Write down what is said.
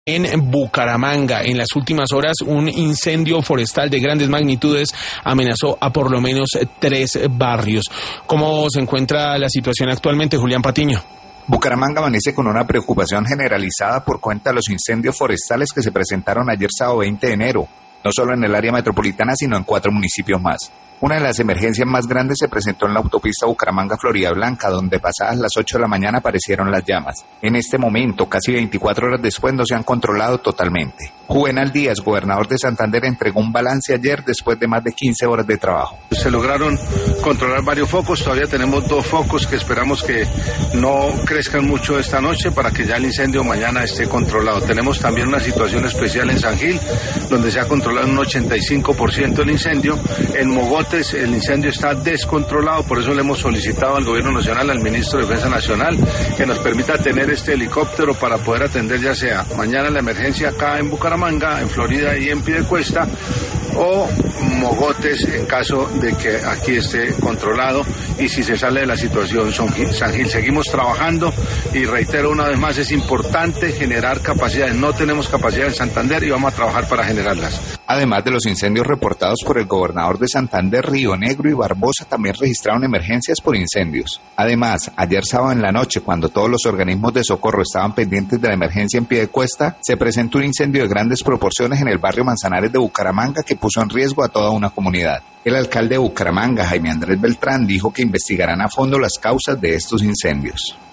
En Bucaramanga, en las últimas horas, un incendio forestal de grandes magnitudes amenazó a por lo menos 3 barrios. ¿Cómo se encuentra la situación actualmente, Julián Patiño? Bucaramanga amanece con una preocupación generalizada por cuenta de los incendios forestales que se presentaron ayer sábado 20 de enero, no solo en el área metropolitana, sino en 4 municipios más. Una de las emergencias más grandes se presentó en la autopista Bucaramanga-Florida Blanca, donde pasadas las 8 de la mañana aparecieron las llamas. En este momento, casi 24 horas después, no se han controlado totalmente. Juvenal Díaz, gobernador de Santander, entregó un balance ayer después de más de 15 horas de trabajo. Se lograron controlar varios focos, todavía tenemos 2 focos que esperamos que no crezcan mucho esta noche para que ya el incendio mañana esté controlado. Tenemos también una situación especial en San Gil, donde se ha controlado un 85% el incendio. En Mogotes el incendio está descontrolado, por eso le hemos solicitado al Gobierno Nacional, al Ministro de Defensa Nacional, que nos permita tener este helicóptero para poder atender ya sea mañana la emergencia acá en Bucaramanga, en Florida y en Piedecuesta, o Mogotes en caso de que aquí esté controlado y si se sale de la situación San Gil. Seguimos trabajando y reitero una vez más, es importante generar capacidades. No tenemos capacidad en Santander y vamos a trabajar para generarlas. Además de los incendios reportados por el gobernador de Santander, Río Negro y Barbosa también registraron emergencias por incendios. Además, ayer sábado en la noche, cuando todos los organismos de socorro estaban pendientes de la emergencia en Piedecuesta, se presentó un incendio de grandes proporciones en el barrio Manzanares de Bucaramanga que puso en riesgo a toda una comunidad. El alcalde de Bucaramanga, Jaime Andrés Beltrán, dijo que investigarán a fondo las causas de estos incendios.